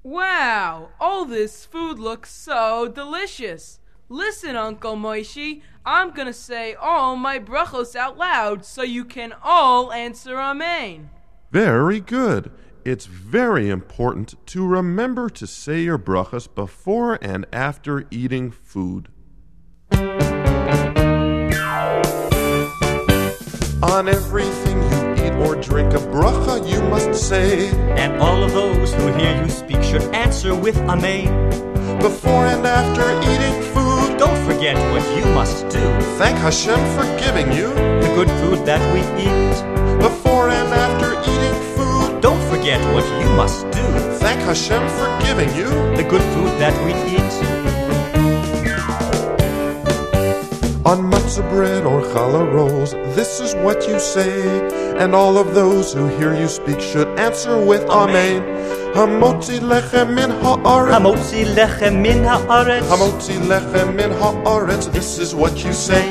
Wow, all this food looks so delicious. Listen, Uncle Moishi, I'm gonna say all my brachos out loud so you can all answer Amen. Very good. It's very important to remember to say your brachos before and after eating food. On everything you eat or drink a bracha you must say, and all of those who hear you speak should answer with Amen. Before and after eating food, don't forget what you must do. Thank Hashem for giving you the good food that we eat. Before and after eating food, don't forget what you must do. Thank Hashem for giving you the good food that we eat. On matzah bread or challah rolls, this is what you say, and all of those who hear you speak should answer with Amen. Hamotzi lechem min haaretz, Hamotzi lechem min haaretz, Hamotzi lechem min haaretz, this is what you say.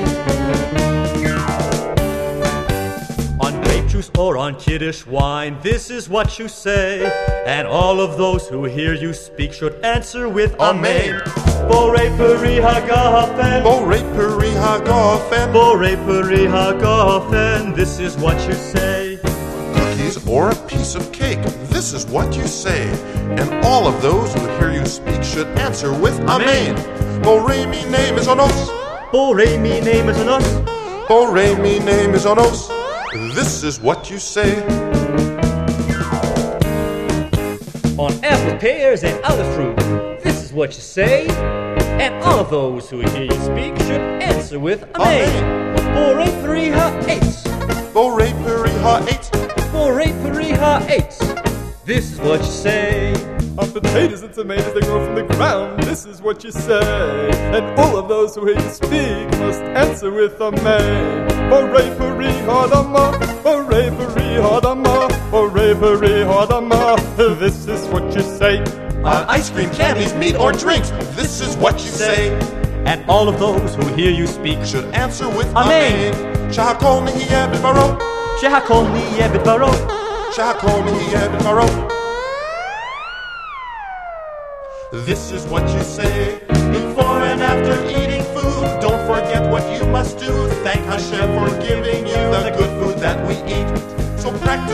On grape juice or on Kiddush wine, this is what you say, and all of those who hear you speak should answer with Amen. Borei peri hagafen, Borei peri hagafen, Borei peri hagafen, this is what you say. Cookies or a piece of cake, this is what you say, and all of those who hear you speak should answer with Amen. Borei mi name is onos, Borei mi name is onos, Borei mi name is onos, this is what you say. On apples, pears, and other fruit, this is what you say, and all of those who hear you speak should answer with Amen. Borei peri ha'etz, Borei peri ha'etz, Borei peri ha'etz, this is what you say. On potatoes and tomatoes that grow from the ground, this is what you say, and all of those who hear you speak must answer with Amen. Borei peri ha'adama, Borei peri ha'adama, Borei peri ha'adama, this is what you say. On ice cream, candies, meat, or drinks, this is what you say, and all of those who hear you speak should answer with Amen. Shehakol nihiyeh b'dvaro, Shehakol nihiyeh b'dvaro, Shehakol nihiyeh b'dvaro, this is what you say. Before and after eating food, don't forget what you must do. Thank Hashem for giving you the good food that we eat. So practice